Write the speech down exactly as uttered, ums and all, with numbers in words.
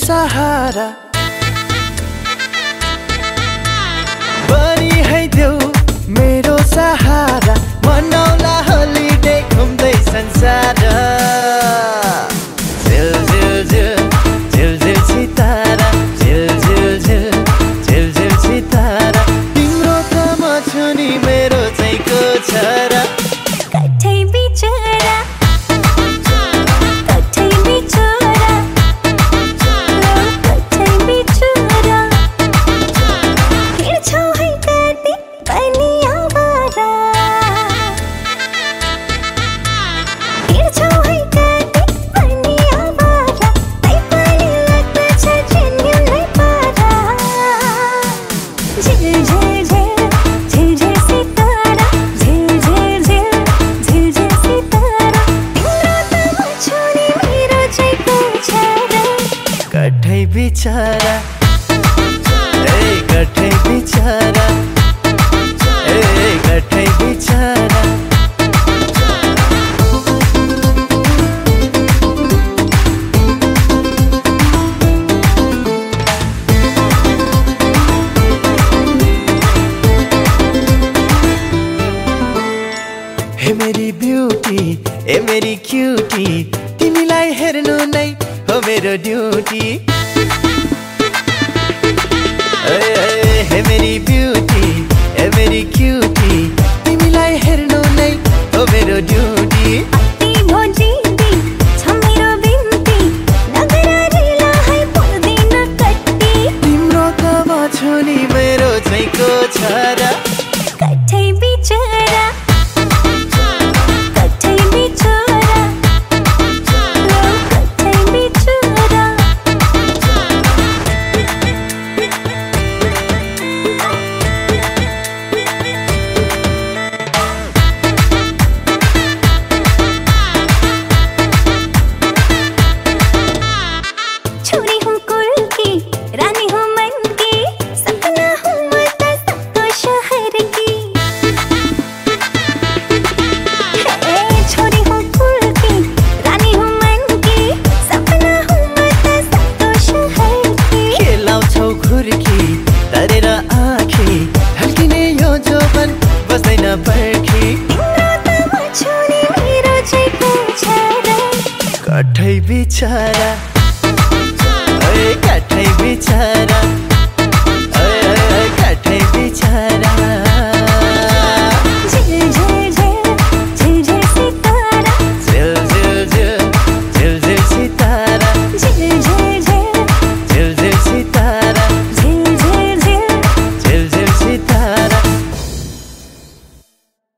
सहारा बनी है देऊ मेरो सहारा मनाउला होलिडे घुम्दै संसार झिल झिल झिल झिल झिल सितारा झिल झिल झिल झिल झिल सितारा तिम्रो त म छु नि मेरो चाहिँ को छ र कठै बिचरा कठै बिचरा कठै बिचरा हिँड्छौ है कति पनि आवारा हिँड्छौ है कति पनि आवारा तै पनि लाग्दछ झिन्युलै पारा झिल झिल झिल झिल झिल सितारा झिल झिल झिल झिल झिल सितारा तिम्रो त म छु नि मेरो चाहिँ को छ र कठै बिचरा ए कठै बिचरा ए कठै बिचरा हे मेरी ब्यूटी ए मेरी क्यूटी तिमीलाई हेर्नु नै हो मेरो ड्यूटी हे मेरी ब्यूटी ए मेरी क्यूटी तिमीलाई हेर्नु नै हो मेरो ड्यूटी अति भोजिन्ती छ मेरो बिन्ती नगर रिला है पर्दैन कट्टी तिम्रो त म छु नि मेरो चाहिँ को छ र कठै बिचरा कठै बिचरा कठै बिचरा छोरी हूँ कुल की रानी हूँ मन की सपना हूँ मैं तो सबको शहर की हे छोरी हूँ कुल की रानी हूँ मन की सपना हूँ मैं तो सबको शहर की खेलाउँछौ खुर्की तरेर आँखी ढल्किने यो जोबन बस्दैन पर्खी तिम्रो त म छु नि मेरो चाहिँ को छ र कठै बिचरा